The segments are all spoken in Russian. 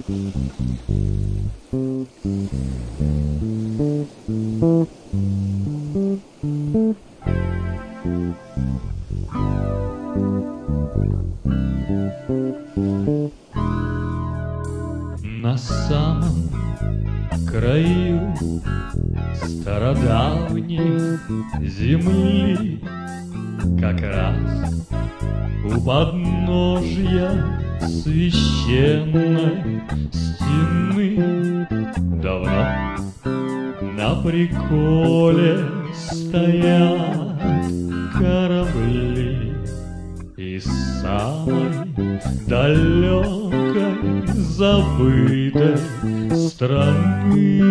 На самом краю стародавней земли, как раз у подножья священной стены, давно на приколе стоят корабли из самой далекой забытой страны.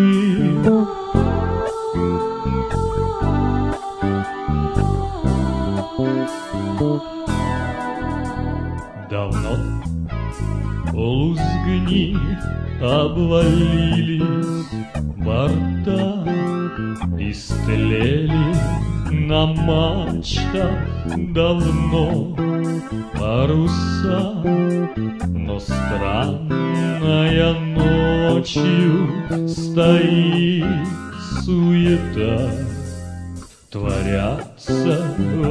Давно полузгни обвалились борта, истлели на мачтах давно паруса, но странная ночью стоит суета, творятся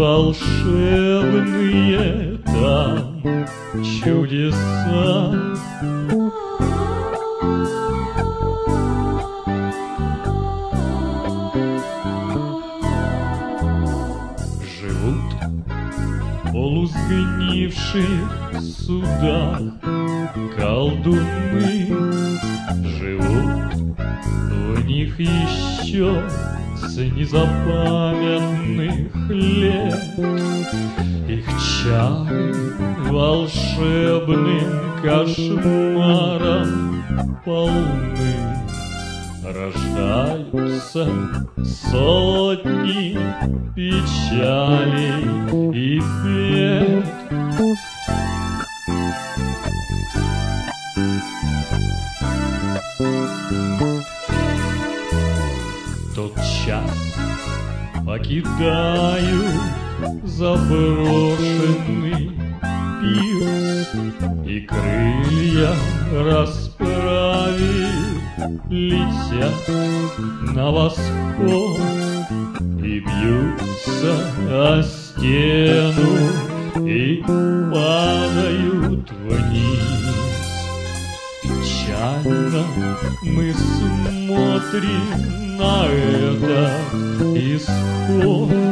волшебные там чудеса. Живут в полусгнивших судах колдуны, живут в них еще с незапамятных лет. Их чары волшебным кошмаром полны, рождаются сотни печалей и бед. Тот час покидаю заброшенный пирс, и крылья расправив летят на восход и бьются о стену и падают вниз. Печально мы смотрим на этот исход.